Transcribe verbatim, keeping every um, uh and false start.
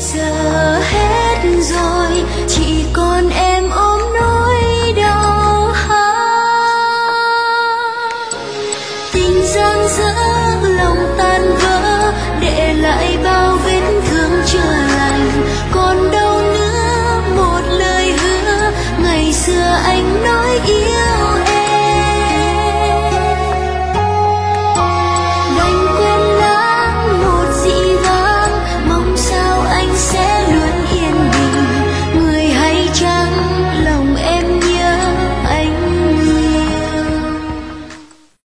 giờ hết rồi, chỉ còn em ôm nỗi đau hát. Tình giang dở lòng tan vỡ, để lại bao vết thương chưa lành. Còn đâu nữa một lời hứa ngày xưa anh